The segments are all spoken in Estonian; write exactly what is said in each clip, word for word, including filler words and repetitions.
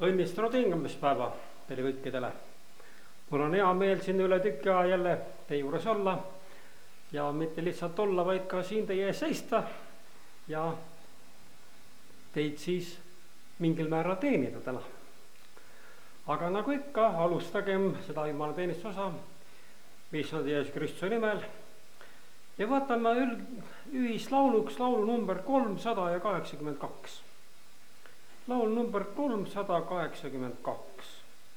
Õnnistunud hingamispäeva teile kõikidele. Mul on hea meel siin üle tükki aja jälle teie juures olla ja mitte lihtsalt olla, vaid ka siin teie ees seista ja teid siis mingil määral teenida täna. Aga nagu ikka, alustagem seda Jumala teenistusosa issand Jeesus Kristuse nimel ja võtame ühislauluks laulu number kolmsada kaheksakümmend kaks. Laul number kolmsada kaheksakümmend kaks.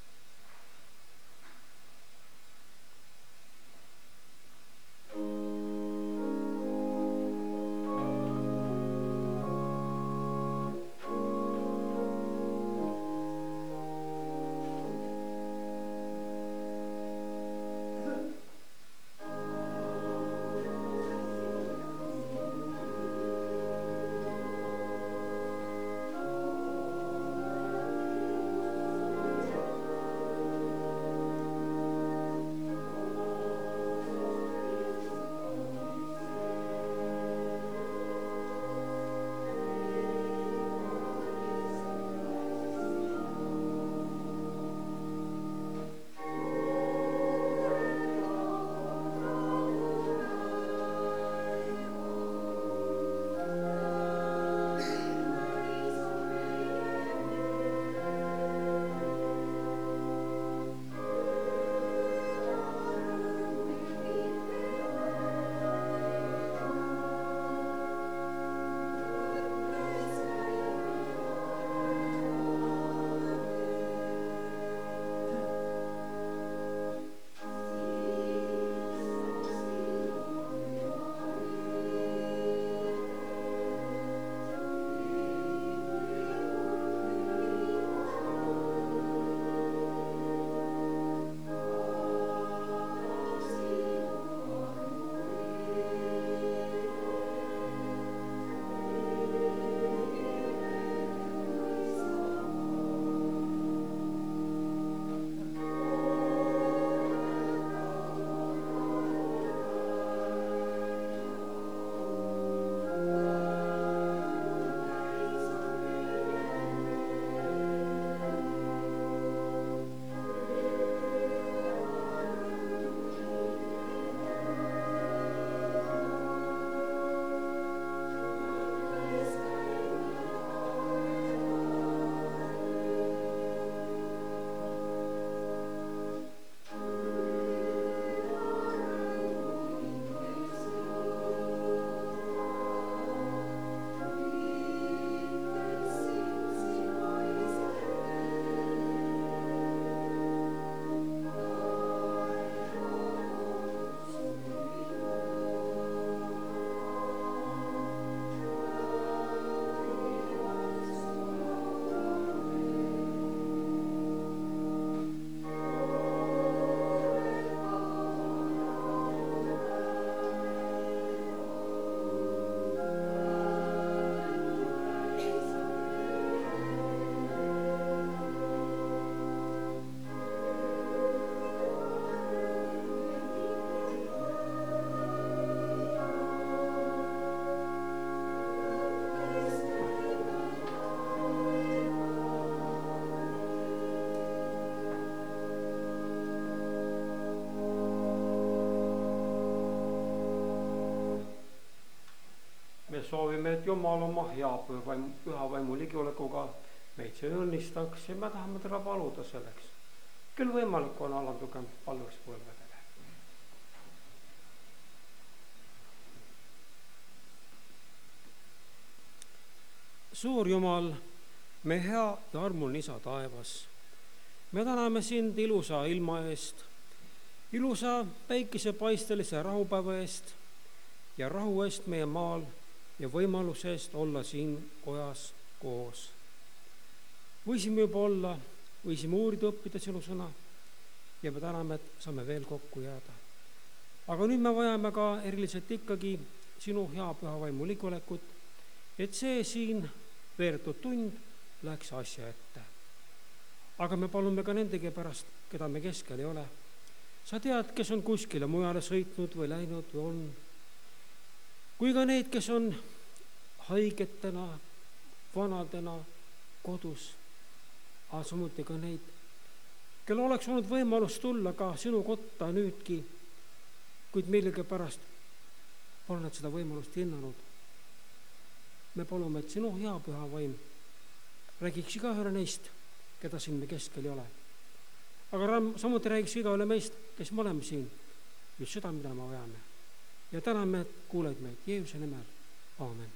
Me soovime, et Jumal oma hea püha vaimu ligiolekuga meid siin õnnistaks ja me tahame teda paluda selleks. Küll võimalik on alandugem palveks põlvedele. Suur Jumal, me hea ja armuline Isa taevas, me täname sind ilusa ilma eest, ilusa päikesepaistelise rahupäeva eest ja rahu eest meie maal ja võimaluse eest olla siin kojas koos. Võisime juba olla, võisime uurida õppida sinu sõna ja me täname, et saame veel kokku jääda. Aga nüüd me vajame ka eriliselt ikkagi sinu hea püha vaimu ligiolekut, et see siin veeretud tund läheks asja ette. Aga me palume ka nendegi pärast, keda me keskel ei ole. Sa tead, kes on kuskile mujale sõitnud või läinud või on. Kui ka neid, kes on haigetena, vanadena kodus. aga samuti ka neid, kel oleks olnud võimalus tulla ka sinu kotta nüüdki, kuid millegipärast pole nad seda võimalust hinnanud. Me palume, et sinu hea püha vaim räägiks iga ühele neist, keda siin me keskel ei ole. Aga samuti räägiks iga üle meist, kes me oleme siin, just seda, mida me vajame. Ja täname, et kuuled meid Jeesuse nimel. Aamen.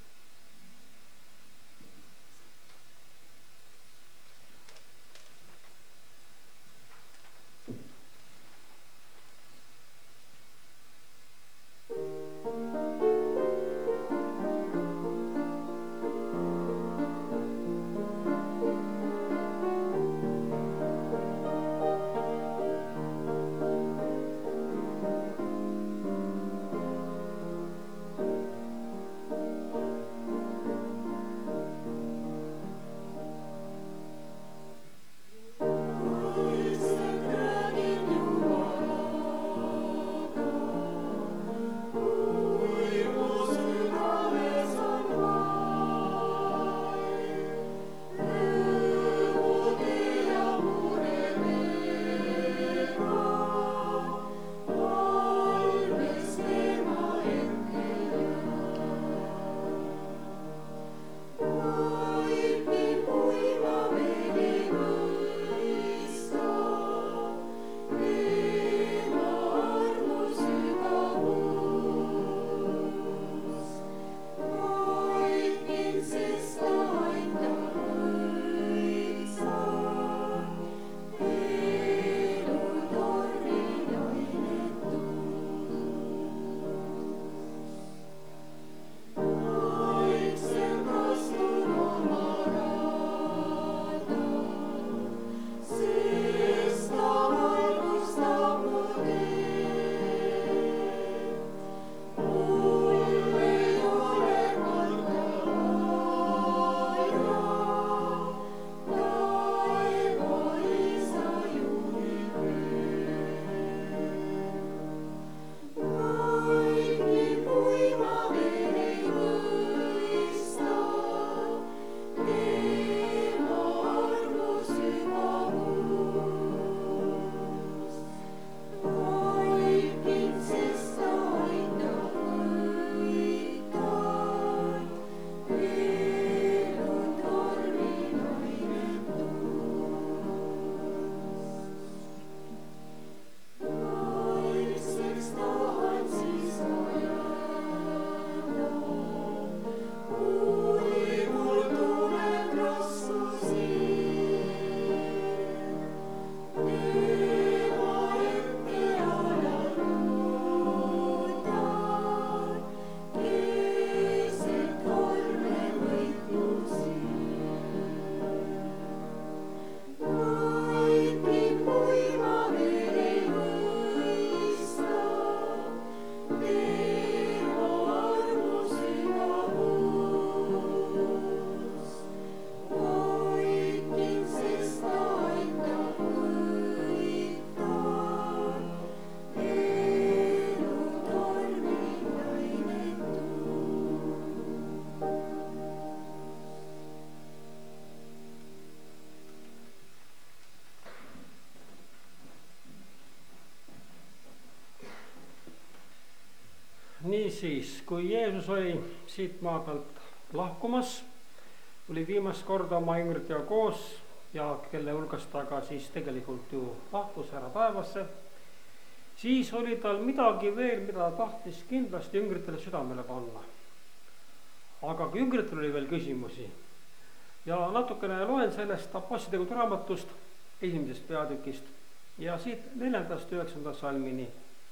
Niisiis, kui Jeesus oli siit maa pealt lahkumas, oli viimast korda oma jüngritega koos ja kelle hulgas ta ka siis tegelikult ju lahkus ära taevasse, siis oli tal midagi veel, mida ta tahtis kindlasti jüngritele südamele panna. Aga kui jüngritel oli veel küsimusi ja natukene loen sellest Apostlite raamatust esimesest peatükist ja siit neljandast üheksanda salmini.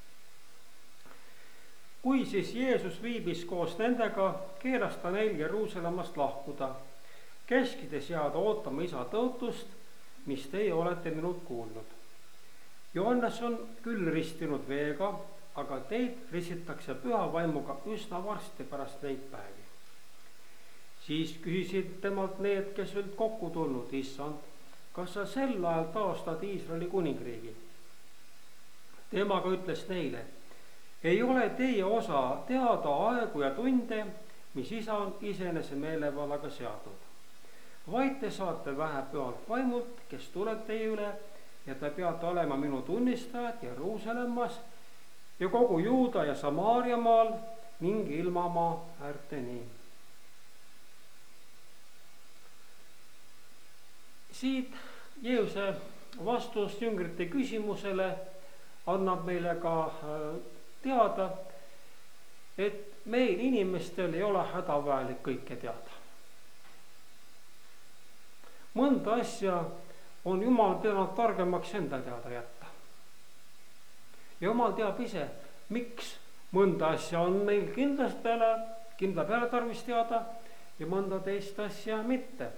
Kui siis Jeesus viibis koos nendega, keelas ta neil Jeruusalemmast lahkuda, keskides jääda ootama isa tõotust, mis teie olete minult kuulnud. Johannes on küll ristinud veega, aga teid ristitakse püha vaimuga üsna varsti pärast neid päevi. Siis küsisid temalt need, kes olid kokku tulnud, issand, kas sa sel ajal taastad Iisraeli kuningriigi? Temaga ütles neile, ei ole teie osa teada aegu ja tunde, mis isa on iseenese meelevalaga seadnud. vaid te saate vähe pühalt vaimult, kes tuleb teie üle ja te peate olema minu tunnistajad Jeruusalemmas ja kogu Juuda ja Samaaria maal ning ilmamaa äärteni. Siit Jeesuse vastus jüngrite küsimusele annab meile ka teada, et meil inimestel ei ole hädavajalik kõike teada. Mõnda asja on Jumal pidanud targemaks enda teada jätta. Ja Jumal teab ise, miks mõnda asja on meil kindlast peale, kindla peale tarvis teada ja mõnda teist asja mitte.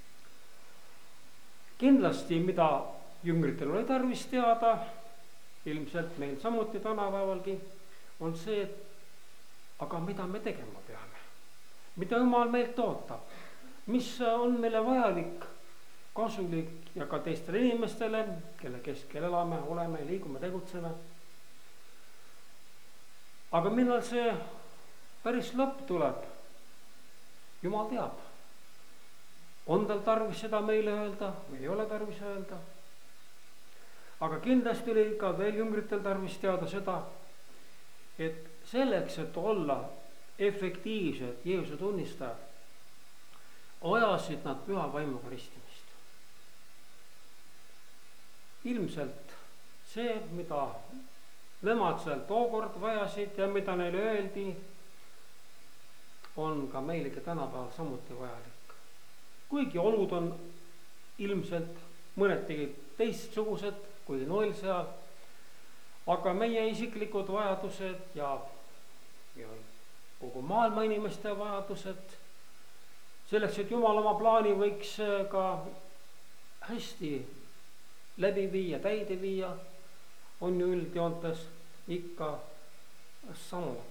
Kindlasti, mida jüngritel oli tarvis teada, ilmselt meil samuti tänapäevalgi, on see, aga mida me tegema peame? Mida Jumal meilt ootab? Mis on meile vajalik, kasulik ja ka teistele inimestele, kelle keskel elame, oleme, liigume, tegutseme. Aga millal see päris lõpp tuleb? Jumal teab. On tal tarvis seda meile öelda või ei ole tarvis öelda? Aga kindlasti oli ka veel jüngritel tarvis teada seda, et selleks, et olla efektiivsed Jeesuse tunnistajad, ajasid nad püha vaimuga ristimist. Ilmselt see, mida nemad seal tookord vajasid ja mida neile öeldi, on ka meilegi tänapäeval samuti vajalik. Kuigi olud on ilmselt mõnetigi teistsugused kui noil seal, aga meie isiklikud vajadused ja, ja kogu maailma inimeste vajadused, selleks, et Jumal oma plaani võiks ka hästi läbi viia, täide viia, on ju üldjoontes ikka samad.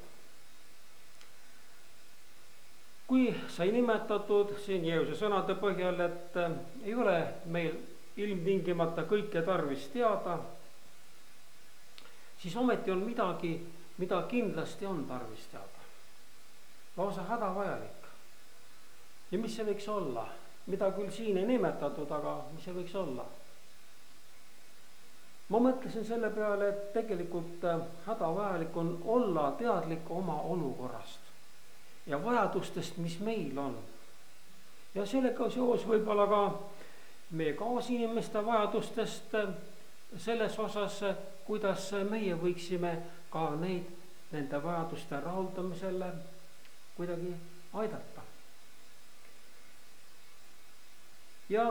Kui sai nimetatud siin Jeesuse sõnade põhjal, et ei ole meil ilmtingimata kõike tarvis teada, siis ometi on midagi, mida kindlasti on tarvis teada. Lausa hädavajalik. Ja mis see võiks olla? Mida küll siin ei nimetatud, aga mis see võiks olla? Ma mõtlesin selle peale, et tegelikult hädavajalik on olla teadlik oma olukorrast ja vajadustest, mis meil on. Ja sellega seos võib-olla ka meie kaasinimeste vajadustest selles osas, kuidas meie võiksime ka neid nende vajaduste rahuldamisele kuidagi aidata. Ja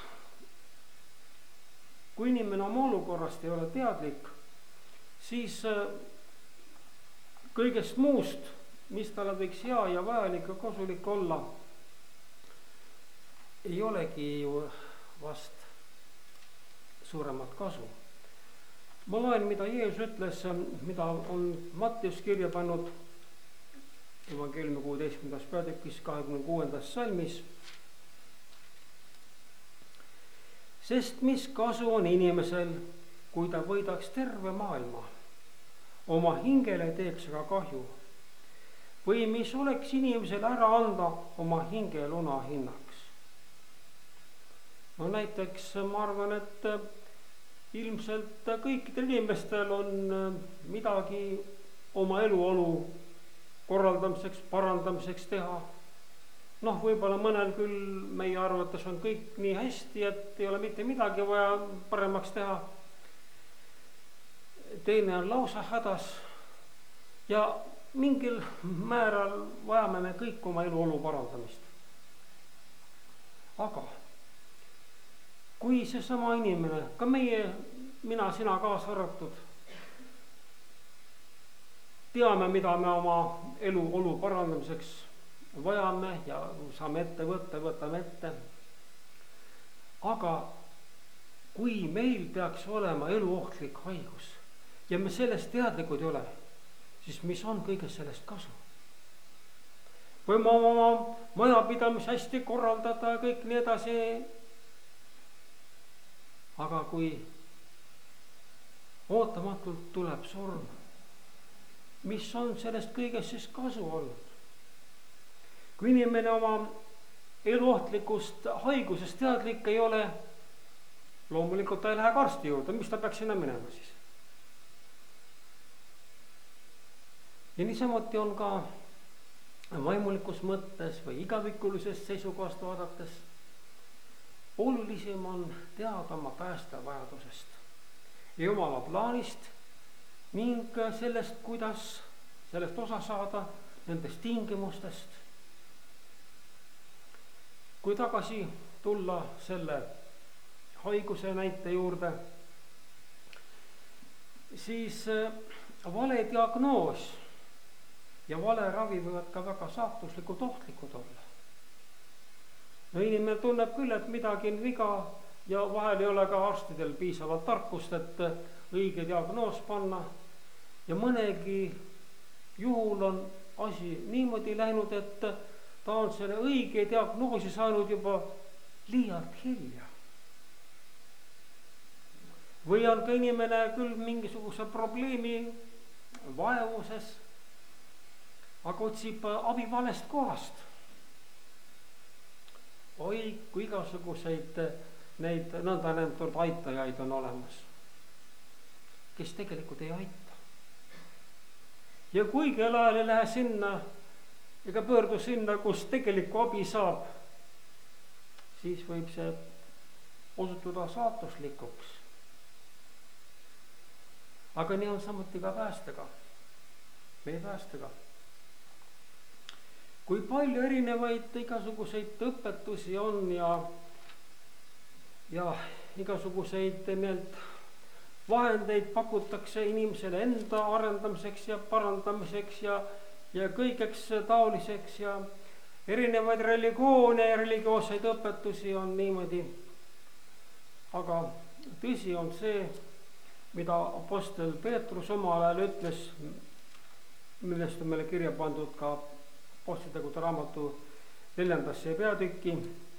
kui inimene oma olukorrast ei ole teadlik, siis kõigest muust, mis talle võiks hea ja vajalik ja kasulik olla, ei olegi ju vast suuremat kasu. Ma loen, mida Jeesus ütles, mida on Matteus kirja pannud evangeeliumi kuueteistkümnendas peatükis kahekümne kuuendas salmis. Sest mis kasu on inimesel, kui ta võidaks terve maailma, oma hingele teeks aga kahju, või mis oleks inimesel ära anda oma hinge luna hinnaks. No näiteks ma arvan, et ilmselt kõikidel inimestel on midagi oma eluolu korraldamiseks, parandamiseks teha. Noh, võib-olla mõnel küll meie arvates on kõik nii hästi, et ei ole mitte midagi vaja paremaks teha. Teine on lausa hädas ja mingil määral vajame me kõik oma eluolu parandamist. Aga kui see sama inimene, ka meie, mina, sina kaasa arvatud, teame, mida me oma eluolu parandamiseks vajame ja saame ette võtta, võtame ette. Aga kui meil peaks olema eluohtlik haigus ja me sellest teadlikud ei ole, siis mis on kõigest sellest kasu? Võime oma majapidamis hästi korraldada ja kõik nii edasi. Aga kui ootamatult tuleb surm, mis on sellest kõigest siis kasu olnud? Kui inimene oma eluohtlikust haigusest teadlik ei ole, loomulikult ta ei lähe ka arsti juurde, mis ta peaks sinna minema siis. ja niisamuti on ka vaimulikus mõttes või igavikulisest seisukohast vaadates olulisem on teada oma päästevajadusest ja Jumala plaanist ning sellest, kuidas sellest osa saada, nendest tingimustest. Kui tagasi tulla selle haiguse näite juurde, siis vale diagnoos ja vale ravi võivad ka väga saatuslikult ohtlikud olla. No inimene tunneb küll, et midagi on viga ja vahel ei ole ka arstidel piisavalt tarkust, et õige diagnoos panna. Ja mõnegi juhul on asi niimoodi läinud, et ta on selle õige diagnoosi saanud juba liialt hilja. Või on ka inimene küll mingisuguse probleemi vaevuses, aga otsib abi valest kohast. Oi, kui igasuguseid neid nõnda nimetatud aitajaid on olemas, kes tegelikult ei aita. Ja kuigi elajal ei lähe sinna ega pöördu sinna, kus tegelikku abi saab, siis võib see osutuda saatuslikuks. Aga nii on samuti ka päästega, meie päästega. Kui palju erinevaid igasuguseid õpetusi on ja, ja igasuguseid need vahendeid pakutakse inimesele enda arendamiseks ja parandamiseks ja, ja kõigeks taoliseks ja erinevaid religioone ja religioosseid õpetusi on niimoodi. Aga tõsi on see, mida apostel Peetrus omal ajal ütles, millest on meile kirja pandud ka Apostlitegude raamatu neljandasse peatükki.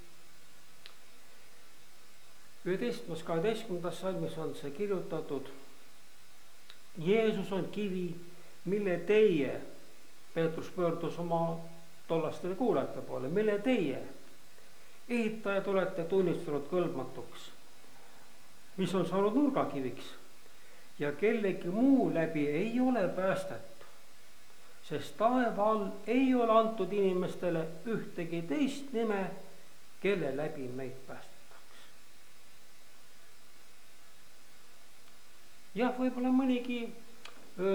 üheteistkümnes kaheteistkümnendas salmis on see kirjutatud. Jeesus on kivi, mille teie, Peetrus pöördus oma tollastele kuulajate poole, mille teie, ehitajad, olete tunnistanud kõlbmatuks, mis on saanud nurgakiviks ja kellegi muu läbi ei ole päästetud. Sest taeva all ei ole antud inimestele ühtegi teist nime, kelle läbi meid päästetaks. Jah, võib-olla mõnigi öö,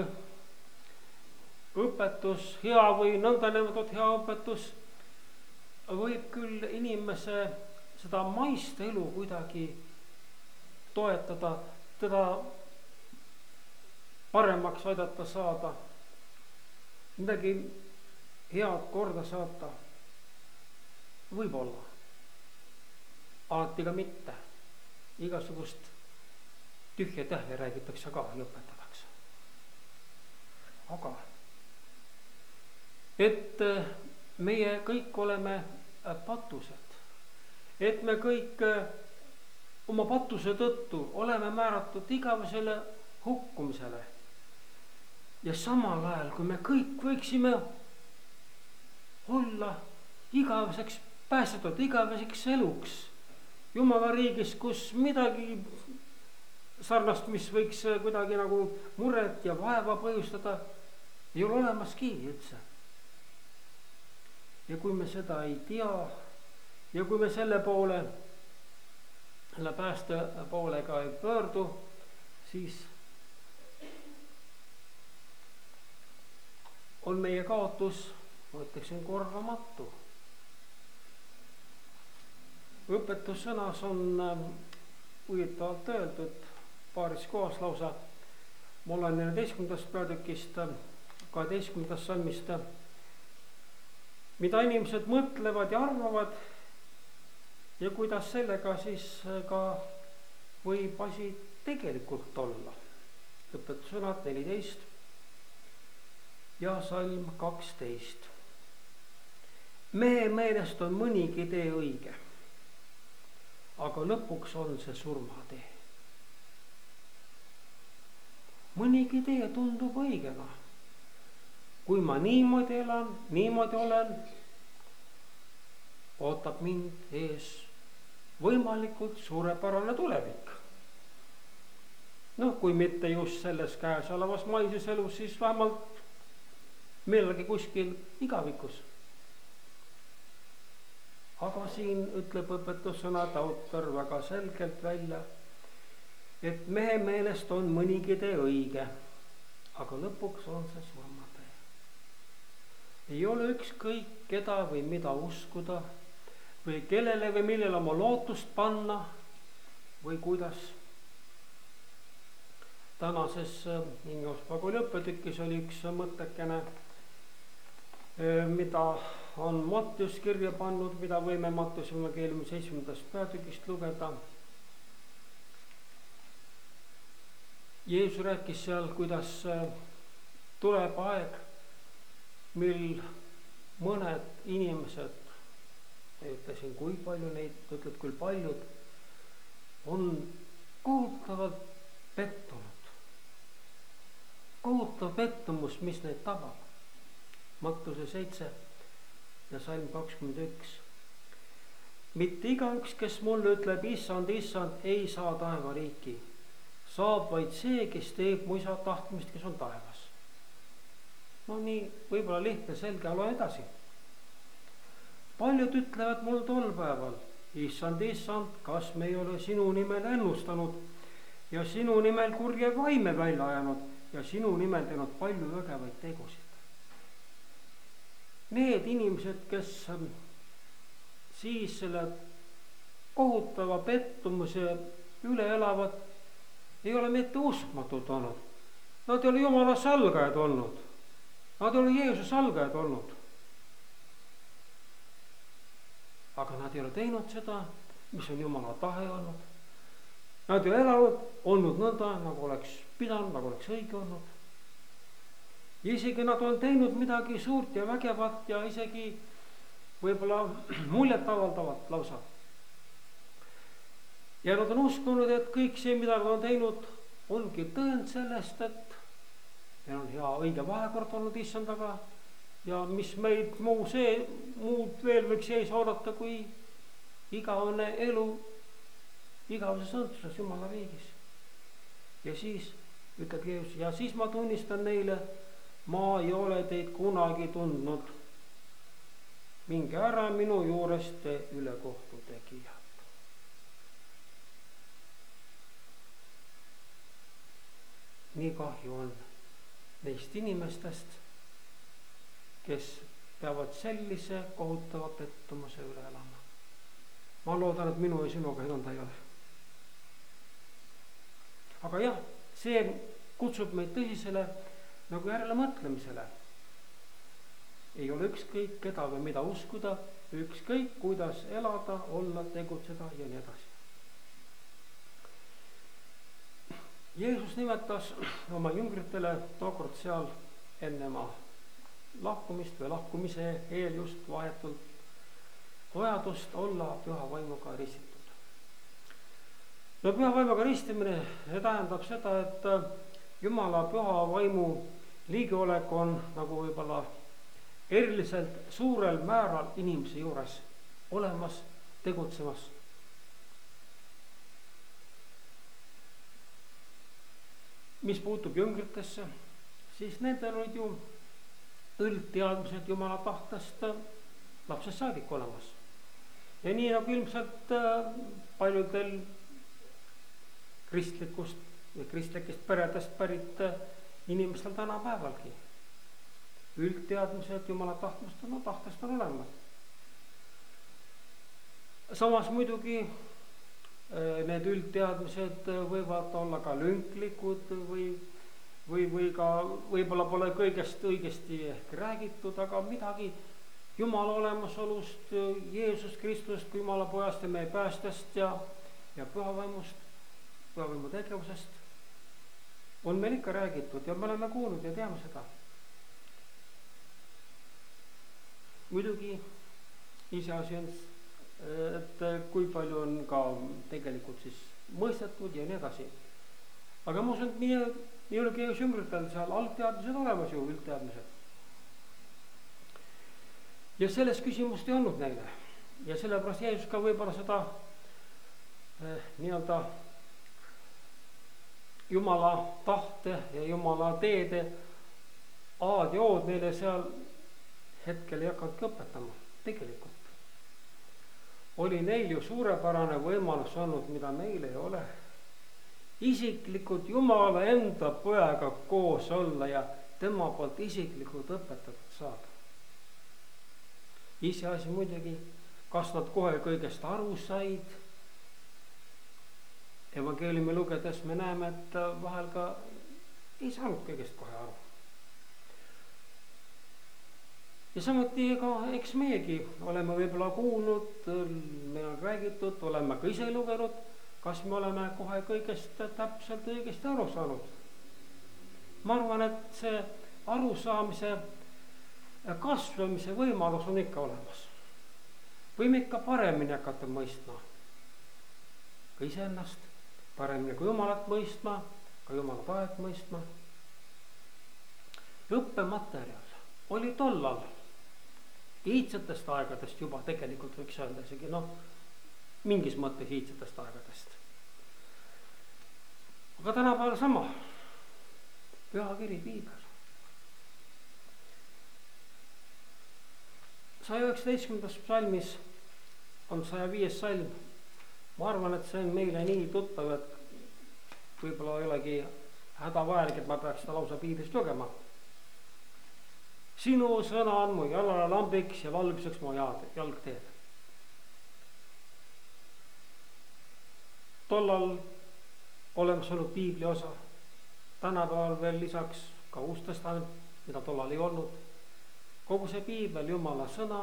õpetus, hea või nõnda nimetatud hea õpetus võib küll inimese seda maist elu kuidagi toetada, teda paremaks aidata saada, midagi head korda saata, võib-olla, alati ka mitte. Igasugust tühja tähja räägitakse ka ja õpetatakse. Aga et meie kõik oleme patused, et me kõik oma patuse tõttu oleme määratud igavesele hukkumisele. Ja samal ajal, kui me kõik võiksime olla igaveseks päästetud, igaveseks eluks Jumala riigis, kus midagi sarnast, mis võiks kuidagi nagu muret ja vaeva põhjustada, ei ole olemaski üldse. Ja kui me seda ei tea ja kui me selle poole, selle pääste poolega ei pöördu, siis on meie kaotus, ma ütleksin, korvamatu. Õpetussõnas on huvitavalt öeldud paaris kohas lausa, mul on neljateistkümnendast peatükist, kaheteistkümnendast salmist, mida inimesed mõtlevad ja arvavad ja kuidas sellega siis ka võib asi tegelikult olla. Õpetussõnad neliteist ja salm kaksteist. Mehe meelest on mõnigi tee õige, aga lõpuks on see surmatee. Mõnigi tee tundub õigena. Kui ma niimoodi elan, niimoodi olen, ootab mind ees võimalikult suurepärane tulevik. noh, kui mitte just selles käesolevas maises elus, siis vähemalt millalgi kuskil igavikus. aga siin ütleb õpetussõnade autor väga selgelt välja, et mehe meelest on mõnigi tee õige, aga lõpuks on see surmatee. ei ole ükskõik keda või mida uskuda või kellele või millele oma lootust panna või kuidas. tänases Ingeospaguli õppetükis oli üks mõttekene, mida on Mattius kirja pannud, mida võime Mattiuse evangeeliumi seitsmendast peatükist lugeda. Jeesus rääkis seal, kuidas tuleb aeg, mil mõned inimesed, ma ütlesin, kui palju neid, ütleb küll paljud, on kohutavalt pettunud. kohutav pettumus, mis neid tabab. Mattuse seitse ja salm kakskümmend üks. mitte igaüks, kes mulle ütleb issand, issand, ei saa taevariiki, saab vaid see, kes teeb mu isa tahtmist, kes on taevas. no nii, võib-olla lihtne, selge, loe edasi. paljud ütlevad mul tol päeval, issand, issand, kas me ei ole sinu nimel ennustanud ja sinu nimel kurje vaime välja ajanud ja sinu nimel teinud palju vägevaid tegusid. Need inimesed, kes siis selle kohutava pettumuse üle elavad, ei ole mitte uskmatud olnud. Nad ei ole Jumala salgajad olnud. Nad ei ole Jeesuse salgajad olnud. aga nad ei ole teinud seda, mis on Jumala tahe olnud. Nad ei ole elanud, olnud nõnda, nagu oleks pidanud, nagu oleks õige olnud. Ja isegi nad on teinud midagi suurt ja vägevat ja isegi võib-olla muljet avaldavat lausa. Ja nad on uskunud, et kõik see, mida nad on teinud, ongi tõend sellest, et meil on hea õige vahekord olnud issandaga ja mis meid muu see, muud veel võiks ees oodata, kui igavene elu igaveses õnduses Jumala riigis. Ja siis ütleb Jeesus, ja siis ma tunnistan neile, ma ei ole teid kunagi tundnud. Minge ära minu juurest te ülekohtu tegijad. Nii kahju on neist inimestest, kes peavad sellise kohutava pettumuse üle elama. Ma loodan, et minu ja sinuga nõnda ei ole. Aga jah, see kutsub meid tõsisele nagu järele mõtlemisele. Ei ole ükskõik keda või mida uskuda, ükskõik kuidas elada, olla, tegutseda ja nii edasi. Jeesus nimetas oma jüngritele tookord seal enne oma lahkumist või lahkumise eel just vahetult vajadust olla püha vaimuga ristitud. No püha vaimuga ristimine tähendab seda, et Jumala püha vaimu liigeolek on nagu võib-olla eriliselt suurel määral inimese juures olemas, tegutsemas. Mis puutub jüngritesse, siis nendel olid ju üldteadmised Jumala tahtest lapsest saadik olemas. Ja nii nagu ilmselt paljudel kristlikust või kristlikest peredest pärit inimestel tänapäevalgi. Üldteadmised Jumala tahtmist on, no, tahtest on olemas. Samas muidugi need üldteadmised võivad olla ka lünklikud või, või, või ka võib-olla pole kõigest õigesti ehk räägitud, aga midagi Jumala olemasolust, Jeesus Kristust kui Jumala pojast ja meie päästest ja, ja pühavaimust, pühavaimu tegevusest on meil ikka räägitud ja me oleme kuulnud ja teame seda. Muidugi iseasi on, et kui palju on ka tegelikult siis mõistetud ja nii edasi. Aga ma usun, et nii, nii oli Jeesus jüngritel seal algteadmised olemas ju, üldteadmised. Ja selles küsimust ei olnud neile. ja sellepärast Jeesus ka võib-olla seda eh, nii-öelda Jumala tahte ja Jumala teede A-d ja O-d neile seal hetkel ei hakanudki õpetama. Tegelikult oli neil ju suurepärane võimalus olnud, mida meil ei ole. Isiklikult Jumala enda pojaga koos olla ja tema poolt isiklikult õpetatud saada. Iseasi muidugi, kas nad kohe kõigest aru said. Evangeeliumi lugedes me näeme, et vahel ka ei saanud kõigest kohe aru. Ja samuti ka, eks meiegi oleme võib-olla kuulnud, meil on räägitud, oleme ka ise lugenud, kas me oleme kohe kõigest täpselt õigesti aru saanud. Ma arvan, et see arusaamise kasvamise võimalus on ikka olemas. Võime ikka paremini hakata mõistma ka iseennast, paremini kui Jumalat mõistma, ka Jumala tahet mõistma. Õppematerjal oli tollal iidsetest aegadest juba tegelikult võiks öelda isegi, noh, mingis mõttes iidsetest aegadest. Aga tänapäeval sama, pühakiri, piibel. saja üheksateistkümnendas psalmis on saja viies salm. Ma arvan, et see on meile nii tuttav, et võib-olla ei olegi hädavajalik, et ma peaks seda lausa piiblist lugema. Sinu sõna on mu jalale lambiks ja valguseks mu jalgteed. Tollal olemas olnud piibli osa, tänapäeval veel lisaks ka Uus Testament, mida tollal ei olnud. Kogu see piibel, Jumala sõna,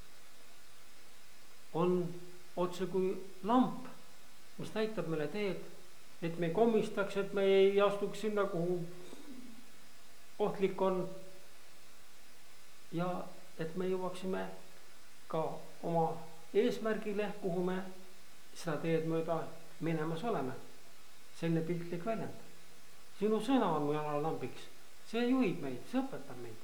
on otse kui lamp, mis näitab meile teed, et me ei komistaks, et me ei astuks sinna, kuhu ohtlik on. Ja et me jõuaksime ka oma eesmärgile, kuhu me seda teed mööda minemas oleme. Selline piltlik väljend. Sinu sõna on mu jalale lambiks. See juhib meid, see õpetab meid.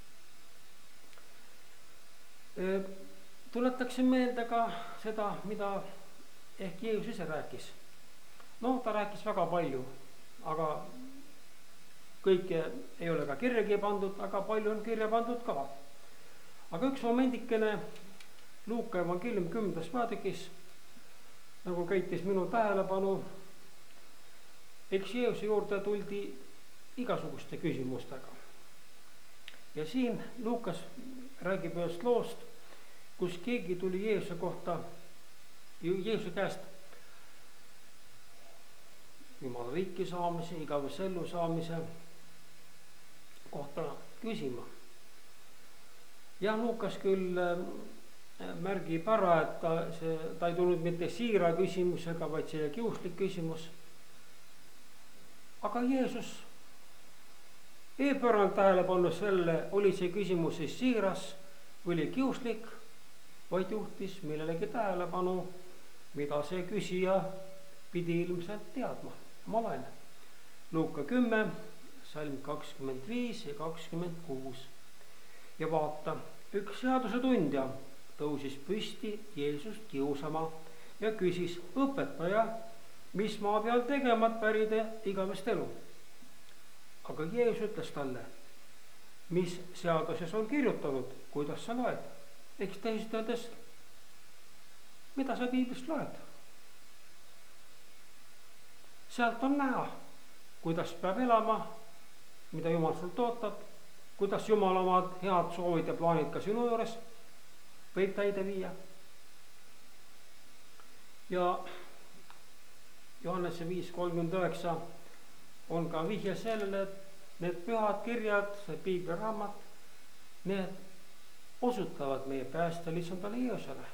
Tuletaksin meelde ka seda, mida ehk Jeesus ise rääkis. No ta rääkis väga palju, aga kõike ei ole ka kirjagi pandud, aga palju on kirja pandud ka. Aga üks momendikene Luuka evangeeliumi kümnendas peatükis nagu köitis minu tähelepanu, eks Jeesuse juurde tuldi igasuguste küsimustega. Ja siin Luukas räägib ühest loost, kus keegi tuli Jeesuse kohta, Jeesuse käest Jumala riiki saamise, igavese ellu saamise kohta küsima. Ja Luukas küll märgib ära, et ta, see, ta ei tulnud mitte siira küsimusega, vaid see kiuslik küsimus. Aga Jeesus ei pööranud tähelepanu selle, oli see küsimus siis siiras või oli kiuslik, vaid juhtis millelegi tähelepanu, mida see küsija pidi ilmselt teadma. Ma loen Luuka kümme, salm kakskümmend viis ja kakskümmend kuus. Ja vaata, üks seaduse tundja tõusis püsti Jeesust kiusama ja küsis, õpetaja, mis ma pean tegema, et pärida igavest elu. Aga Jeesus ütles talle, mis seaduses on kirjutatud, kuidas sa loed. Eks teisest öeldes, mida sa piiblist loed? Sealt on näha, kuidas peab elama, mida Jumal sult ootab, kuidas Jumal omad head soovid ja plaanid ka sinu juures võib täide viia. Ja Johannese viis kolmkümmend üheksa on ka vihje sellele, et need pühad kirjad, see piibliraamat, need osutavad meie päästjale issandale Jeesusele.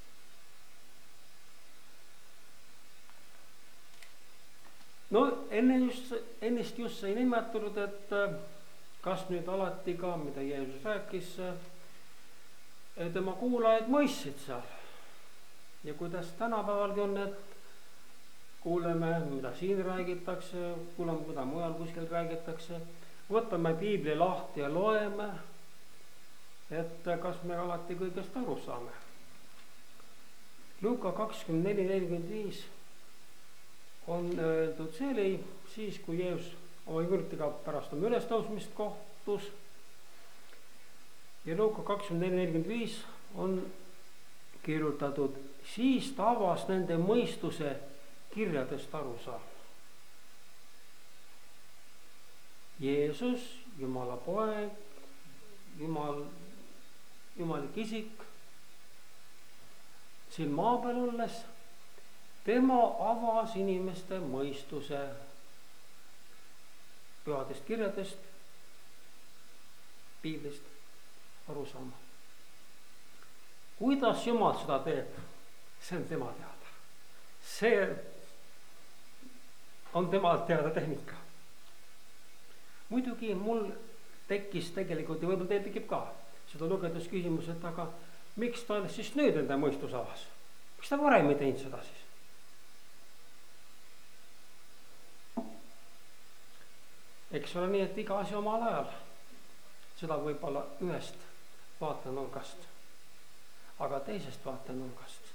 No enne just, ennist just sai nimetatud, et kas nüüd alati ka, mida Jeesus rääkis, tema kuulajad mõistsid seal. Ja kuidas tänapäevalgi on, et kuuleme, mida siin räägitakse, kuuleme, mida mujal kuskil räägitakse, võtame piibli lahti ja loeme, et kas me alati kõigest aru saame. Luuka kakskümmend neli nelikümmend viis on öeldud, see oli siis, kui Jeesus oma jüngritega pärast oma ülestõusmist kohtus. Ja Luuka kakskümmend neli nelikümmend viis on kirjutatud, siis ta avas nende mõistuse kirjadest aru saama. Jeesus, Jumala poeg, Jumal, jumalik isik, siin maa peal olles, tema avas inimeste mõistuse pühadest kirjadest, piiblist aru saama. Kuidas Jumal seda teeb, see on tema teada. See on tema teada tehnika. Muidugi mul tekkis tegelikult ja võib-olla teil tekib ka seda lugedes küsimus, et aga miks ta siis nüüd enda mõistus avas? Miks ta varem ei teinud seda siis? Eks ole nii, et iga asi omal ajal. Seda võib olla ühest vaatenurgast, aga teisest vaatenurgast.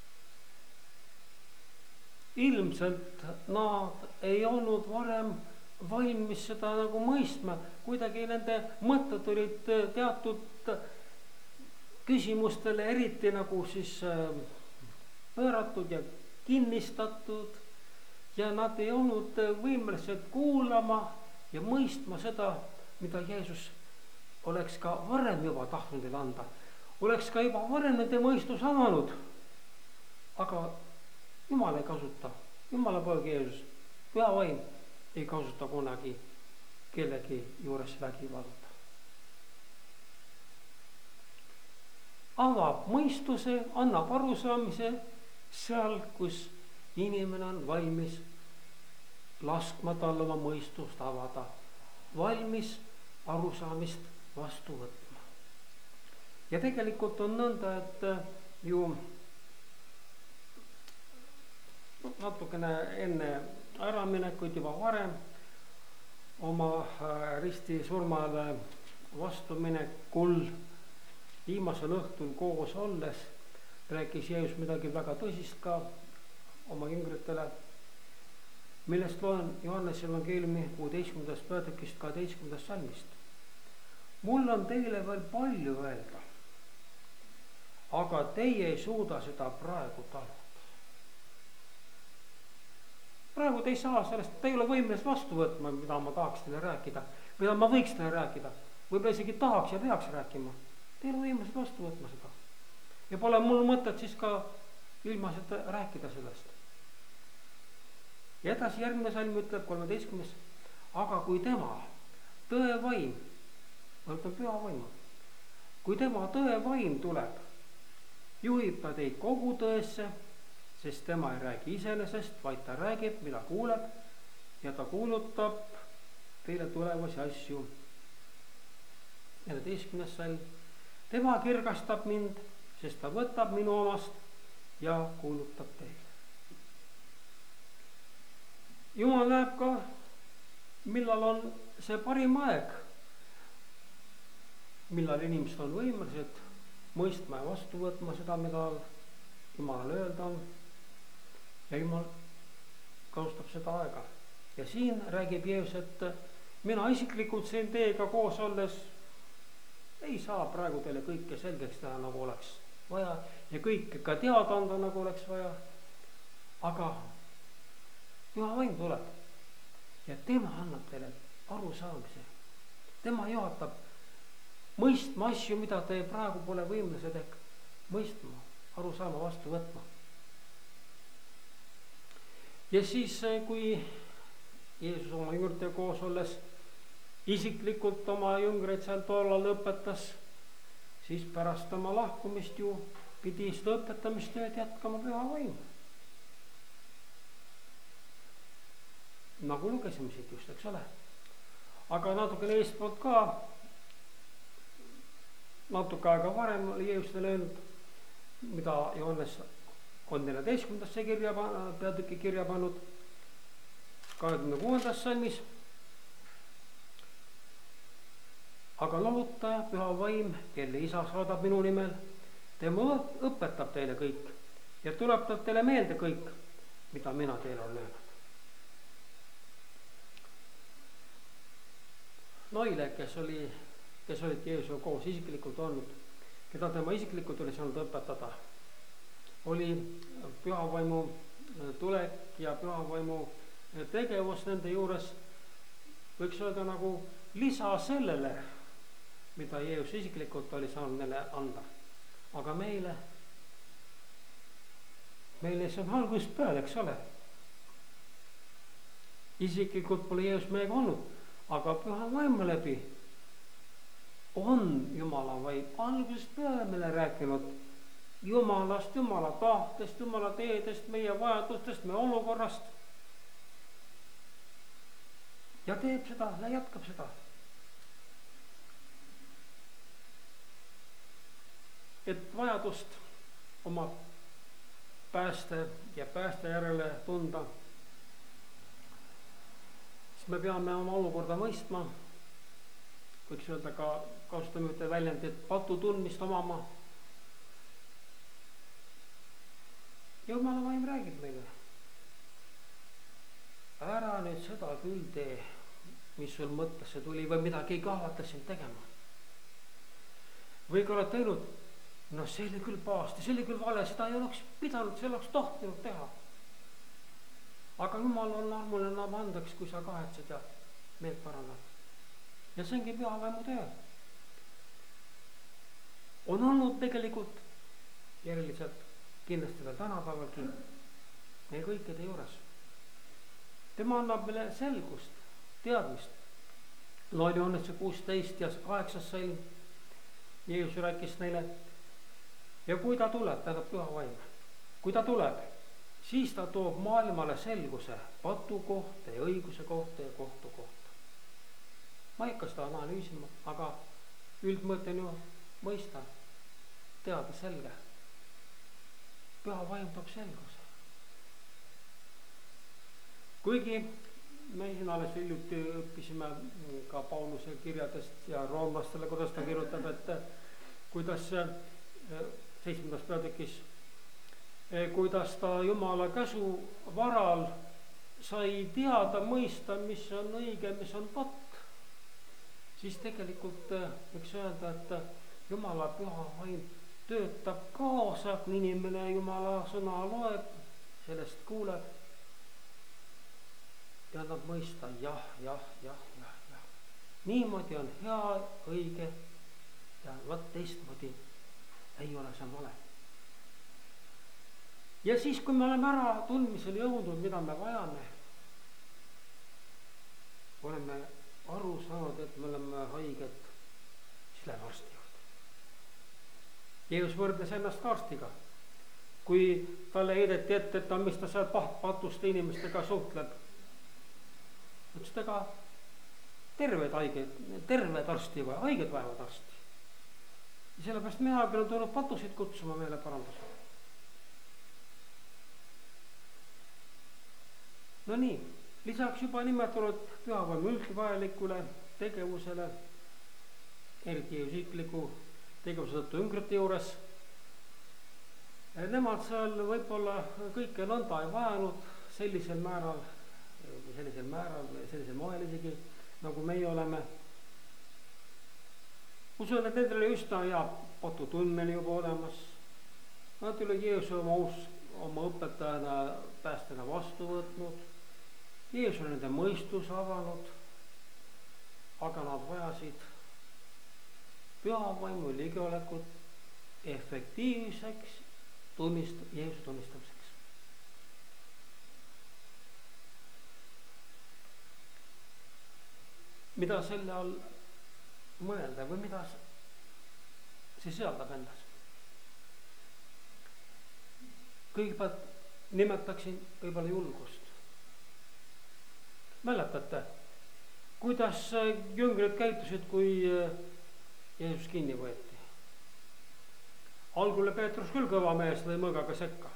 Ilmselt nad ei olnud varem valmis seda nagu mõistma, kuidagi nende mõtted olid teatud küsimustele eriti nagu siis pööratud ja kinnistatud ja nad ei olnud võimelised kuulama ja mõistma seda, mida Jeesus oleks ka varem juba tahtnud neile anda. Oleks ka juba varem nende mõistus avanud. Aga Jumal ei kasuta, Jumala poeg Jeesus, püha vaim ei kasuta kunagi kellegi juures vägivalda. Avab mõistuse, annab arusaamise seal, kus inimene on valmis laskma tal oma mõistust avada, valmis arusaamist vastu võtma. Ja tegelikult on nõnda, et ju natukene enne äraminekuid juba varem oma risti surmale vastuminekul viimasel õhtul koos olles rääkis Jeesus midagi väga tõsist ka oma jüngritele, millest loen Johannese evangeeliumi kuueteistkümnendast peatükist kaheteistkümnendast salmist. Mul on teile veel palju öelda, aga teie ei suuda seda praegu taluda. Praegu te ei saa sellest, te ei ole võimelised vastu võtma, mida ma tahaks teile rääkida, mida ma võiks teile rääkida, võib-olla isegi tahaks ja peaks rääkima. Te ei ole võimelised vastu võtma seda. Ja pole mul mõtet siis ka ilmaselt rääkida sellest. Ja edasi järgmine salm ütleb kolmeteistkümnes, aga kui tema tõe vaim, ma ütlen püha vaima, kui tema tõe vaim tuleb, juhib ta teid kogu tõesse, sest tema ei räägi iseenesest, vaid ta räägib, mida kuuleb ja ta kuulutab teile tulevasi asju. neljateistkümnes salm, tema kirgastab mind, sest ta võtab minu omast ja kuulutab teile. Jumal näeb ka, millal on see parim aeg, millal inimesed on võimelised mõistma ja vastu võtma seda, mida Jumalale öelda on. Ja Jumal kasutab seda aega. Ja siin räägib Jeesus, et mina isiklikult siin teiega koos olles ei saa praegu teile kõike selgeks teha, nagu oleks vaja ja kõike ka teada anda, nagu oleks vaja. Aga püha vaim tuleb ja tema annab teile arusaamise. Tema juhatab mõistma asju, mida te praegu pole võimelised ehk mõistma, aru saama, vastu võtma. Ja siis, kui Jeesus oma jüngritega koos olles isiklikult oma jüngreid seal tollal õpetas, siis pärast oma lahkumist ju pidi seda õpetamistööd jätkama püha vaim. Nagu lugesime siit just, eks ole. Aga natuke eestpoolt ka, natuke aega varem oli Jeesus teile öelnud, mida Johannes on neljateistkümnendasse kirja, peatüki kirja pannud kahekümne kuuendas salmis. Aga lohutaja, püha vaim, kelle isa saadab minu nimel, tema õpetab teile kõik ja tuletab teile meelde kõik, mida mina teile olen öelnud. Naile, kes oli, kes olid Jeesusega koos isiklikult olnud, keda tema isiklikult oli saanud õpetada, oli pühavaimu tulek ja pühavaimu tegevus nende juures, võiks öelda nagu lisa sellele, mida Jeesus isiklikult oli saanud neile anda. Aga meile, meile see on algusest peale, eks ole. Isiklikult pole Jeesus meiega olnud, aga püha vaimu läbi on Jumala vaim algusest peale meile rääkinud Jumalast, Jumala tahtest, Jumala teedest, meie vajadustest, meie olukorrast. Ja teeb seda ja jätkab seda. Et vajadust oma pääste ja pääste järele tunda, siis me peame oma olukorda mõistma, võiks öelda ka, kasutame ühte väljendit, patu tundmist omama. Ja Jumala vaim räägib meile. Ära nüüd seda küll tee, mis sul mõttesse tuli või mida keegi ahvatas sind tegema. Või kui oled teinud, no see oli küll paasti, see oli küll vale, seda ei oleks pidanud, see oleks tohtinud teha. Aga Jumal on armuline, annab andeks, kui sa kahetsed ja meelt parandad. Ja see ongi püha vaimu töö. On olnud tegelikult järelikult kindlasti veel tänapäevalgi meie kõikide juures. Tema annab meile selgust, teadmist. Loodi õnnetse kuusteist ja kaheksas salm. Jeesus rääkis neile. Ja kui ta tuleb, tähendab püha vaim. Kui ta tuleb, siis ta toob maailmale selguse patu kohta ja õiguse kohta ja kohtu kohta. Ma ei hakka seda analüüsima, aga üldmõte on ju mõista, teada selge. Püha vaim toob selguse. Kuigi me siin alles hiljuti õppisime ka Pauluse kirjadest ja roomlastele, kuidas ta kirjutab, et kuidas seitsmendas peatükis, kuidas ta Jumala käsu varal sai teada mõista, mis on õige, mis on patt, siis tegelikult võiks öelda, et Jumala püha vaim töötab kaasa, kui inimene Jumala sõna loeb, sellest kuuleb ja annab mõista jah, jah, jah, jah, jah. Niimoodi on hea, õige ja võt teistmoodi ei ole see vale. Ja siis, kui me oleme ära tundmisel jõudnud, mida me vajame, oleme aru saanud, et me oleme haiged, siis läheb arsti juurde. Jeesus võrdles ennast arstiga. Kui talle heideti ette, et ta, mis ta seal patuste inimestega suhtleb, ütles tega terved haiged, terved arsti või haiged vajavad arsti. Ja sellepärast mina olen tulnud patusid kutsuma meile parandusele. No nii, lisaks juba nimetanud pühavaimu üldvajalikule tegevusele, eriti isikliku tegevuse tõttu üngrite juures. Nemad seal võib-olla kõike nõnda ei vajanud sellisel määral, sellisel määral, sellisel moel isegi, nagu meie oleme. Usun, et nendel oli üsna hea patutundmine juba olemas. Nad oli Jeesus oma, oma õpetajana päästena vastu võtnud. Jeesus oli nende mõistus avanud, aga nad vajasid püha vaimu ligiolekut efektiivseks tunnist, Jeesuse tunnistamiseks. Mida selle all mõelda või mida see sealdab endas? Kõigepealt nimetaksin võib-olla julgust. Mäletate, kuidas jüngrid käitusid, kui Jeesus kinni võeti? Algule Peetrus küll kõva mees lõi mõõgaga sekka.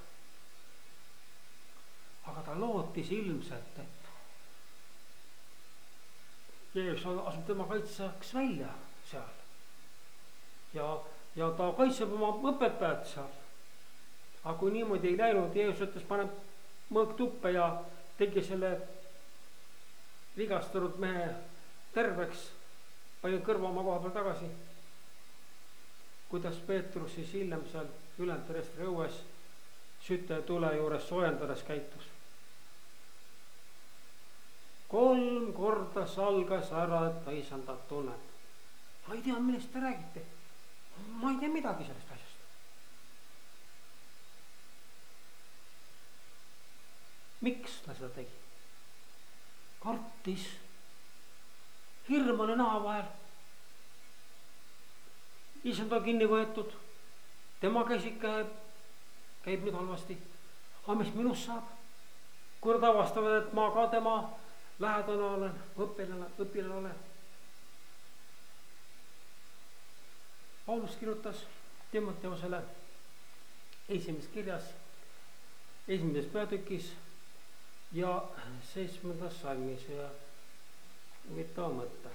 Aga ta lootis ilmselt, et Jeesus asub tema kaitseks välja seal. Ja, ja ta kaitseb oma õpetajat seal. aga kui niimoodi ei läinud, Jeesus ütles, paneb mõõk tuppe ja tegi selle vigastunud mehe terveks, pani kõrva oma koha peal tagasi. Kuidas Peetrus siis hiljem seal Ülemperestre õues süte tule juures soojendades käitus. Kolm korda salgas ära, et ta isandat tunneb. Ma ei tea, millest te räägite. Ma ei tea midagi sellest asjast. Miks ta seda tegi? Kartis. Hirm oli naha vahel. Isand on kinni võetud. Tema käsik käib, käib nüüd halvasti. Aga mis minust saab? Kui nad avastavad, et ma ka tema lähedane olen, õpilane, õpilane olen. Paulus kirjutas Timoteusele esimeses kirjas, esimeses peatükis ja seitsmendas salmis ja mitte mõtta.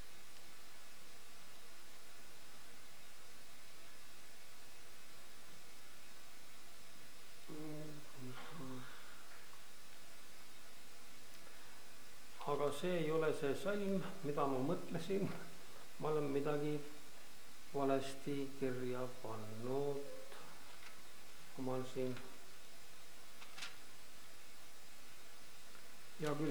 Aga see ei ole see salm, mida ma mõtlesin. Ma olen midagi valesti kirja pannud. Omal siin. Ja küll.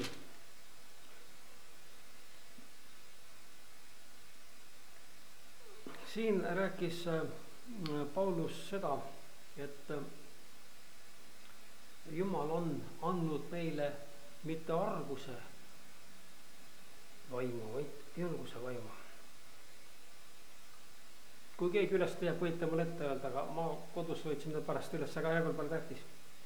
Siin rääkis Paulus seda, et Jumal on andnud meile mitte arguse vaimu, vaid julguse vaimu. Kui keegi üles teeb, võite mulle ette öelda, aga ma kodus võitsin pärast üles, aga hea küll palju tähtis.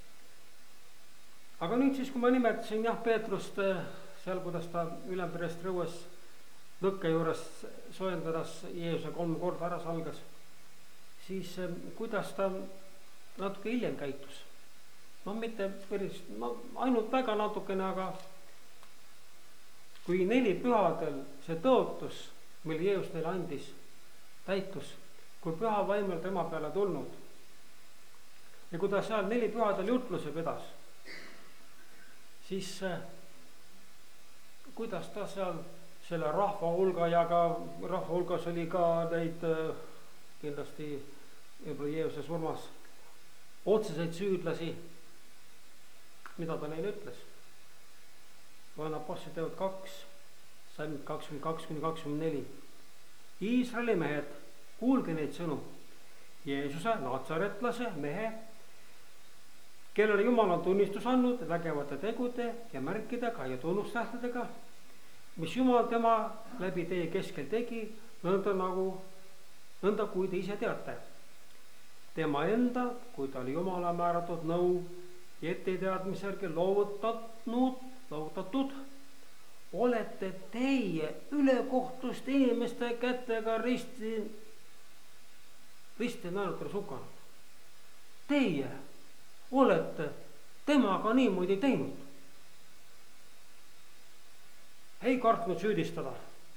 Aga nüüd siis, kui ma nimetasin jah, Peetrust seal, kuidas ta Ülemperestre õues lõkke juures soojendades Jeesuse kolm korda ära salgas, siis kuidas ta natuke hiljem käitus. No mitte päris, no ainult väga natukene, aga kui neli pühadel see tõotus, mille Jeesus neile andis, täitus, kui püha vaimel tema peale tulnud ja kui ta seal neli pühadel jutluse pidas, siis kuidas ta seal selle rahva hulga ja ka rahva hulgas oli ka neid kindlasti võib-olla Jeesuse surmas otseseid süüdlasi, mida ta neile ütles. Loen Apostlite teod kaks, salmid kakskümmend kaks kuni kakskümmend neli. Iisraeli mehed, kuulge neid sõnu. Jeesuse, natsaretlase mehe, kellele Jumal on tunnistus andnud vägevate tegude ja märkidega ja tunnustähtedega, mis Jumal tema läbi teie keskel tegi, nõnda nagu, nõnda kui te ise teate. Tema enda, kui ta oli Jumala määratud nõu ja etteteadmisärgi loovutanud, loovutatud, olete teie ülekohtuste inimeste kätega risti, risti naelutele sukanud. Teie olete temaga niimoodi teinud. Ei kartnud süüdistada.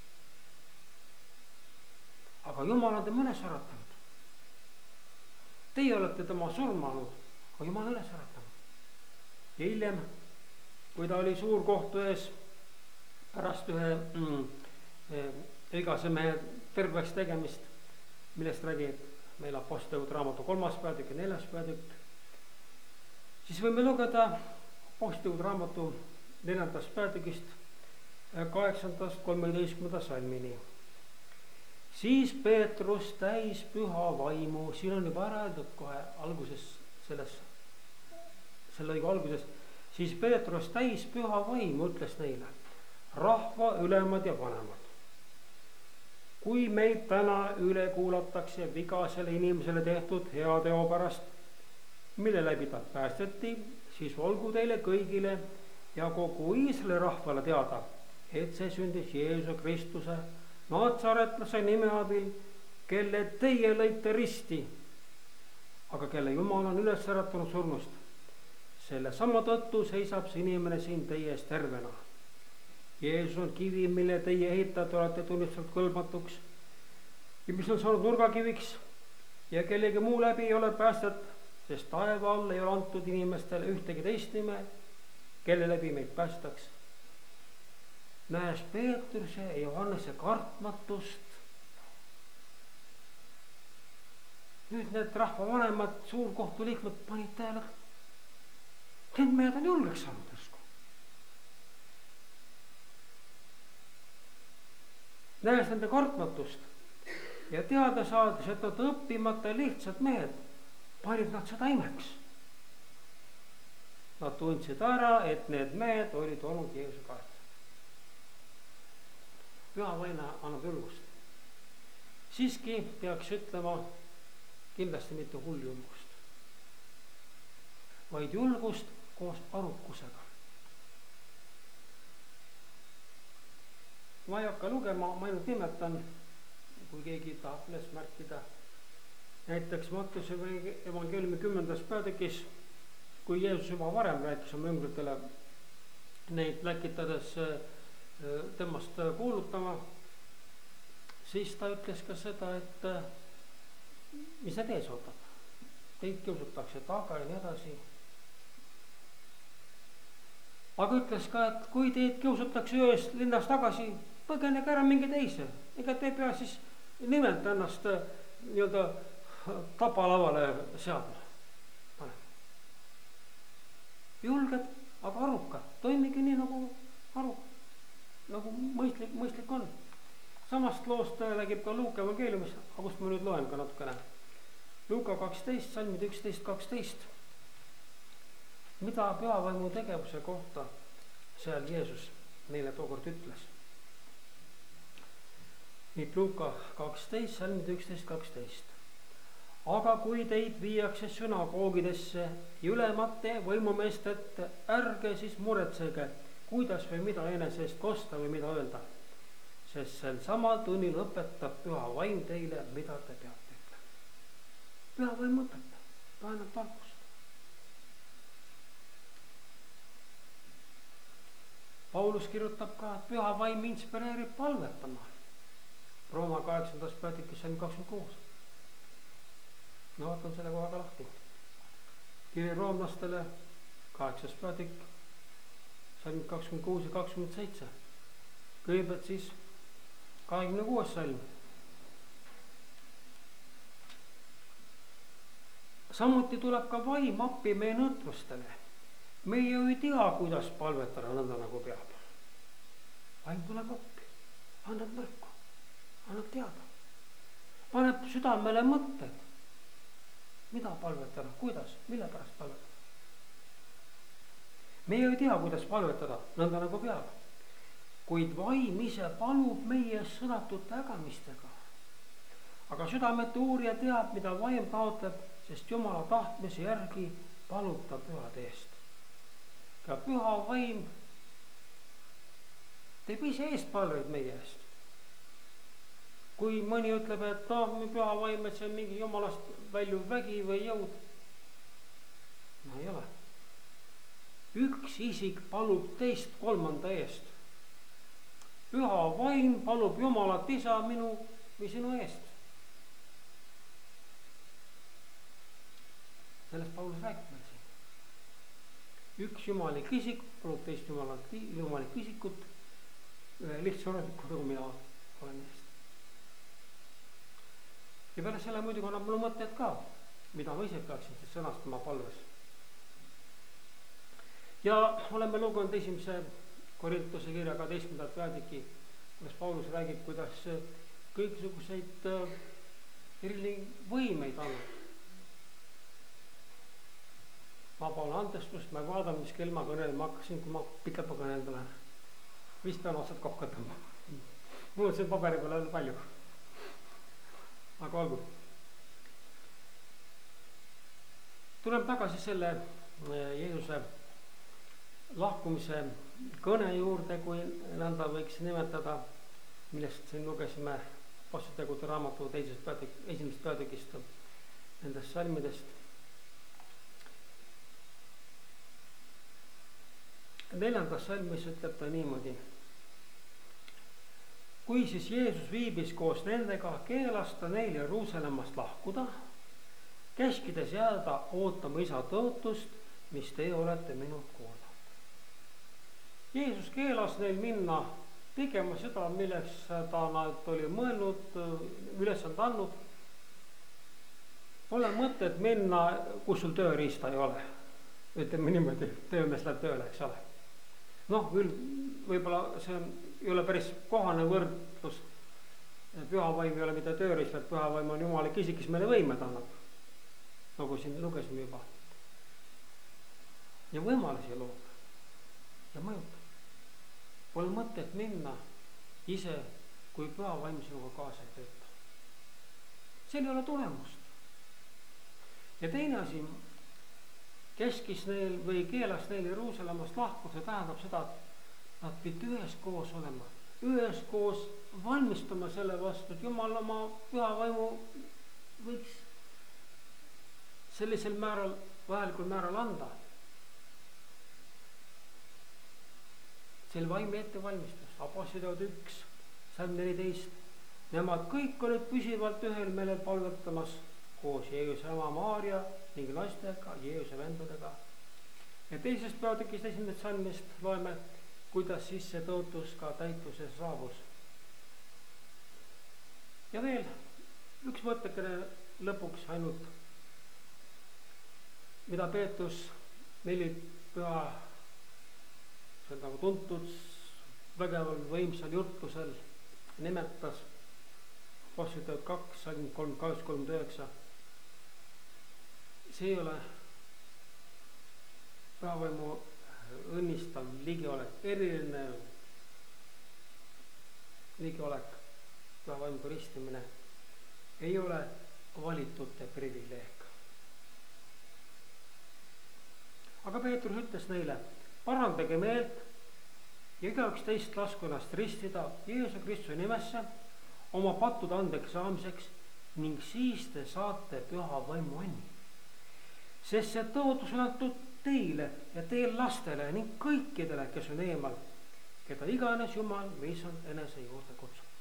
Aga Jumal on tema üles äratanud. Teie olete tema surmanud, aga Jumal üles äratanud. Ja hiljem, kui ta oli suur kohtu ees pärast ühe mm, vigase mehe terveks tegemist, millest räägib meil Apostlite raamatu kolmas peatükk ja neljas peatükk, siis võime lugeda Apostlite raamatu neljandast peatükist kaheksandast kolmeteistkümnenda salmini. Siis Peetrus täis püha vaimu, siin on juba ära öeldud kohe alguses selles, selle õigu alguses, siis Peetrus täis püha vaimu ütles neile, rahva ülemad ja vanemad. Kui meid täna üle kuulatakse vigasele inimesele tehtud hea teo pärast, mille läbi ta päästeti, siis olgu teile kõigile ja kogu Iisraeli rahvale teada, et see sündis Jeesuse Kristuse natsaretlase nime abil, kelle teie lõite risti, aga kelle Jumal on üles äratanud surnust. Selle sama tõttu seisab see inimene siin teie ees tervena. Jeesus on kivi, mille teie ehitajad olete tunnistatud kõlbmatuks ja mis on saanud nurgakiviks ja kellegi muu läbi ei ole päästet sest taeva all ei ole antud inimestele ühtegi teist nime, kelle läbi meid päästaks. Näes Peetruse ja Johannese kartmatust, nüüd need rahvavanemad, suurkohtu liikmed panid tähele, need mehed on julgeks saanud usku. Näes nende kartmatust ja teada saades, et nad õppimata lihtsad mehed, panid nad seda imeks. Nad tundsid ära, et need mehed olid olnud Jeesuse kaetud. Püha vaim annab julgust. Siiski peaks ütlema kindlasti mitte hull julgust, vaid julgust koos arukusega. Ma ei hakka lugema, ma ainult nimetan, kui keegi tahab üles märkida. Näiteks Mattuse evangeeliumi kümnendas peatükis, kui Jeesus juba varem rääkis oma jüngritele neid läkitades temast kuulutama, siis ta ütles ka seda, et mis need ees ootab. Teid kiusutakse taga ja nii edasi. Aga ütles ka, et kui teid kiusutakse ühest linnast tagasi, põgenege ära mingi teise. Ega te pea siis nimelt ennast nii-öelda tapalavale seadma. Julged, aga aruka. Toimigi nii nagu aru, nagu mõistlik, mõistlik on. Samast loost räägib ka Luuka evangeeliumis, aga kust ma nüüd loen ka natukene. Luuka kaksteist, salmid üksteist kaksteist. Mida pühavaimu tegevuse kohta seal Jeesus neile tookord ütles? Nii Luuka kaksteist, salmid üksteist kaksteist. Aga kui teid viiakse sünagoogidesse ülemate võimumeeste ette, ärge siis muretsege, kuidas või mida enesest kosta või mida öelda, sest sel samal tunnil õpetab püha vaim teile, mida te peate ütlema. Püha vaim õpetab, ta annab tarkust. Paulus kirjutab ka, et püha vaim inspireerib palvetama. Rooma kaheksandas peatükis salm kakskümmend kuus. No vaatan selle kohaga lahti. Kiri roomlastele kaheksas peatükk, salmid kakskümmend kuus ja kakskümmend seitse. Kõigepealt siis kahekümne kuues salm. Samuti tuleb ka vaim appi meie nõtrustele. Meie ju ei tea, kuidas palvetada nõnda nagu peab. Vaim tuleb appi, annab märku, annab teada. Paneb südamele mõtted, mida palvetada, kuidas, mille pärast palvetada. Meie ei tea, kuidas palvetada nõnda nagu peab. Kuid vaim ise palub meie sõnatute ägamistega. Aga südamete uurija teab, mida vaim taotleb, sest Jumala tahtmise järgi palub ta pühade eest. Ka püha vaim teeb ise eest palveid meie eest. Kui mõni ütleb, et noh, püha vaim, et see on mingi Jumalast väljuv vägi või jõud. No ei ole. Üks isik palub teist kolmanda eest. Püha vaim palub Jumalat isa minu või sinu eest. Sellest Paulus räägib meil siin. Üks jumalik isik palub teist jumalik, jumalik isikut ühe lihtsoraliku, nagu mina olen eest. Ja peale selle muidugi annab mulle mõtted ka, mida ma ise peaksin siis sõnastama palves. Ja oleme lugenud esimese Korintuse kirja kaheteistkümnenda peatüki, kus Paulus räägib, kuidas kõiksuguseid erinevaid võimeid annab. Ma palun andestust, ma ei vaada, mis kell ma kõnelen, ma hakkasin, kui ma pikalt ma kõnelen tulen. Vist pean otsad kokku tõmbama. Mul on see paberi peal on palju. Aga olgu. Tuleme tagasi selle Jeesuse lahkumise kõne juurde, kui nõnda võiks nimetada, millest siin lugesime Apostolitegude raamatu teisest peatük, esimesest peatükist nendest salmidest. Neljandas salmis ütleb ta niimoodi. Kui siis Jeesus viibis koos nendega, keelas ta neil Jeruusalemmast lahkuda käskides jääda ootama isa tõotust, mis te olete minult kuulnud. Jeesus keelas neil minna tegema seda, milleks ta nad oli mõelnud, ülesand andnud. Pole mõtet minna, kus sul tööriista ei ole. Ütleme niimoodi, töömees läheb tööle, eks ole. Noh, küll võib-olla see on, ei ole päris kohane võrdlus. Pühavaim ei ole mitte tööriist, vaid pühavaim on jumalik isik, kes meile võimed annab. Nagu siin lugesime juba. Ja võimalusi loob ja mõjutab. Pole mõtet minna ise, kui pühavaim sinuga kaasa ei tööta. Seal ei ole tulemust. Ja teine asi, keskis neil või keelas neil Jeruusalemmast lahkuda, see tähendab seda, et nad pidid ühes koos olema, ühes koos valmistama selle vastu, et Jumal oma pühavaimu võiks sellisel määral, vajalikul määral anda. Selle vaimi ettevalmistus, Apostlite üks, salm neliteist, nemad kõik olid püsivalt ühel meelel palvetamas koos Jeesuse ema Maaria ning lastega, Jeesuse vendadega. Ja teisest peatükist esimesest salmist loeme, kuidas siis see tõotus ka täituses saabus. Ja veel üks mõttekene lõpuks ainult, mida Peetrus nelipüha, see on nagu tuntud vägeval võimsal jutlusel nimetas Apostlite kaks, salm kolm, kaks, kolm, üheksa. See ei ole pühavaimu õnnistav ligiolek, eriline ligiolek, pühavaimu koristimine ei ole valitute privileeg. Aga Peetrus ütles neile, parandage meelt ja igaüks teist lasku ennast ristida Jeesuse Kristuse nimesse oma pattude andeks saamiseks ning siis te saate püha vaimu õnni. Sest see tõotus on antud teile ja teie lastele ning kõikidele, kes on eemal, keda iganes Jumal või issand enese juurde kutsub.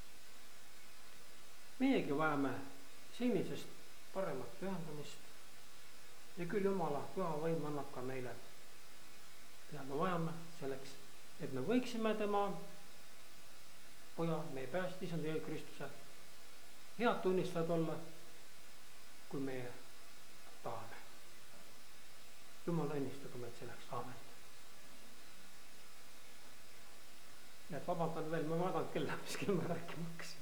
Meiegi vajame senisest paremat pühendamist ja küll Jumala püha vaim annab ka meile. Ja me vajame selleks, et me võiksime tema poja, meie pääst, issand Jeesus Kristuse head tunnistajad olla, kui meie tahame. Jumal õnnistagu meid selleks, aamen. Ja et vabandan veel, ma vaatan kella, mis kell ma rääkima hakkasin.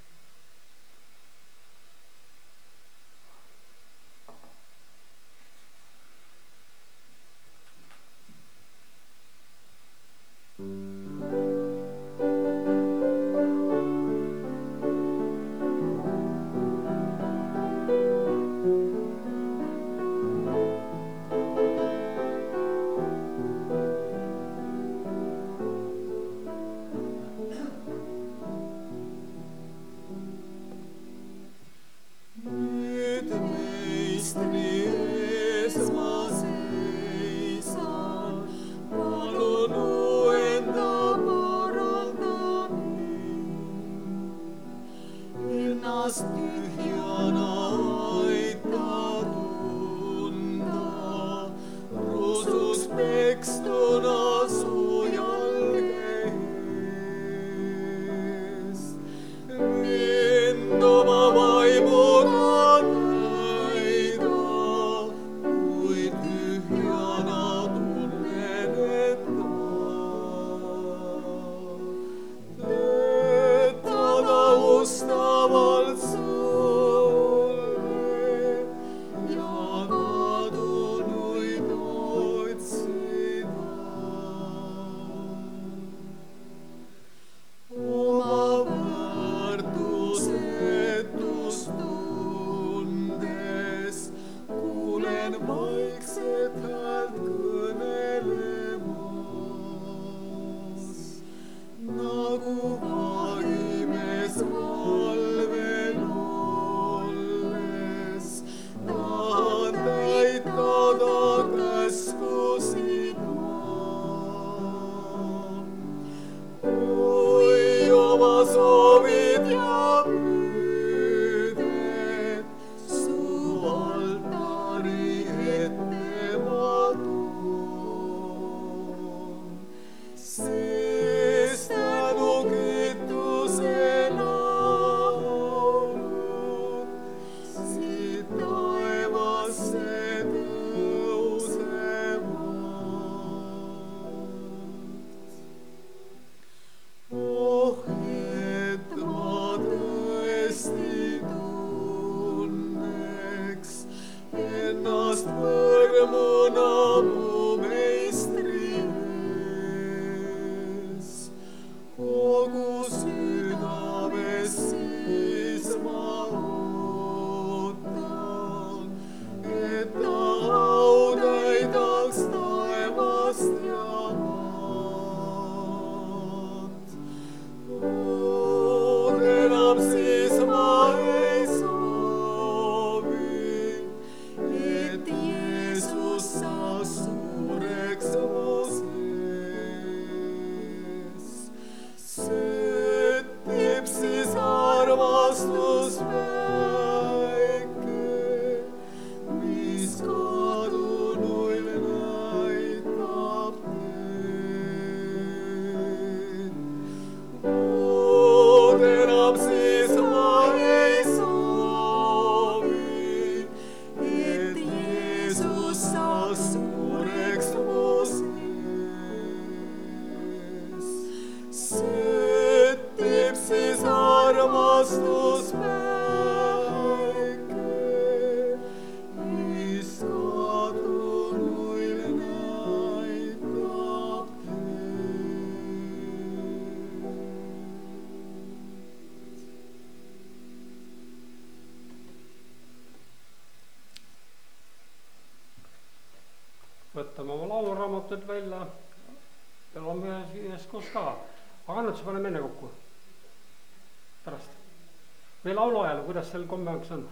Võtame oma lauluraamatud välja ja loome üheskoos ka. Aga annetuse paneme enne kokku. Pärast. Või laulu ajal, kuidas seal kommeks on?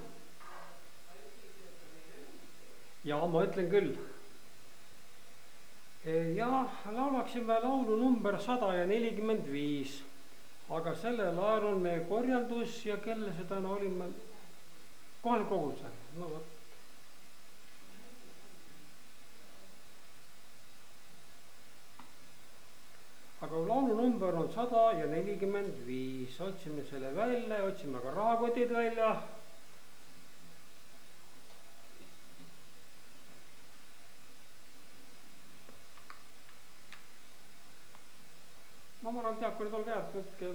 Ja ma ütlen küll. Ja laulaksime laulu number sada ja nelikümmend viis. Aga sellel ajal on meie korjaldus ja kelle seda olime kohal kogusel. No, võt. Aga laulu number on sada ja nelikümmend viis. Otsime selle välja, otsime ka rahakotid välja. Ma arvan, teab, kui need olge head, võtke.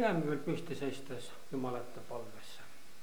jääme veel püsti seistes Jumala ette palvesse.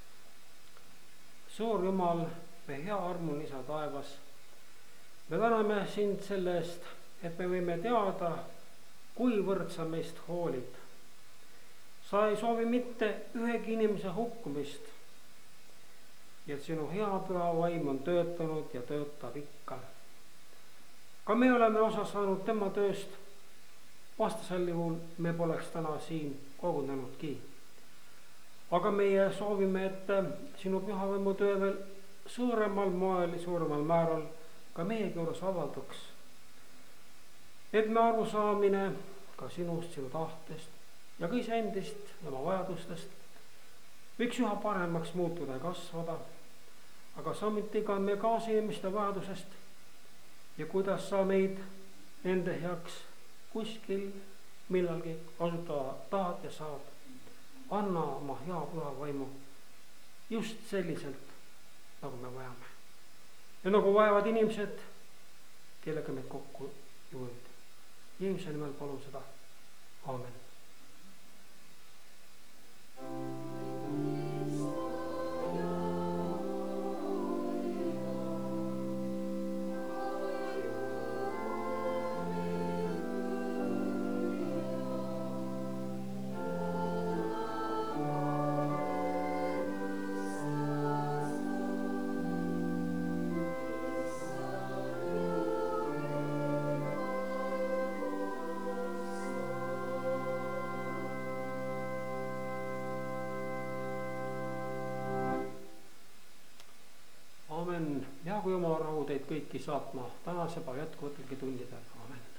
Suur Jumal, me hea armuline Isa taevas, me täname sind selle eest, et me võime teada, kuivõrd sa meist hoolid. Sa ei soovi mitte ühegi inimese hukkumist ja et sinu hea püha vaim on töötanud ja töötab ikka. Ka me oleme osa saanud tema tööst, vastasel juhul me poleks täna siin kogunenudki. Aga meie soovime, et sinu püha vaimu töö veel suuremal moel, suuremal määral ka meie juures avalduks. Et me arusaamine ka sinust, sinu tahtest ja ka iseendist ja oma vajadustest võiks üha paremaks muutuda ja kasvada, aga samuti ka meie kaasinimeste vajadusest ja kuidas sa meid nende heaks kuskil millalgi kasutada tahad ja saad. Anna oma hea püha vaimu just selliselt, nagu me vajame. Ja nagu vajavad inimesed, kellega meid kokku juhid. Jeesuse nimel palun seda. Aamen. Aamen. Ja kui oma rahu teid kõiki saatma tänase päeva jätkuvatelgi tundidel. Aamen.